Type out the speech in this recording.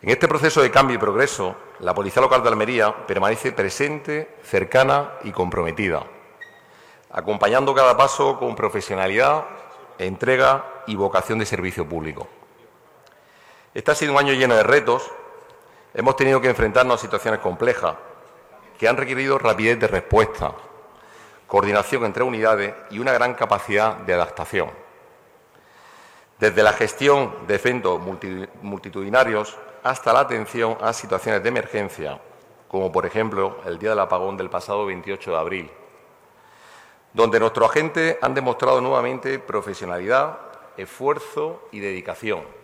En este proceso de cambio y progreso, la Policía Local de Almería permanece presente, cercana y comprometida, acompañando cada paso con profesionalidad, entrega y vocación de servicio público. Este ha sido un año lleno de retos. Hemos tenido que enfrentarnos a situaciones complejas que han requerido rapidez de respuesta, coordinación entre unidades y una gran capacidad de adaptación. Desde la gestión de eventos multitudinarios hasta la atención a situaciones de emergencia, como por ejemplo el día del apagón del pasado 28 de abril, donde nuestros agentes han demostrado nuevamente profesionalidad, esfuerzo y dedicación,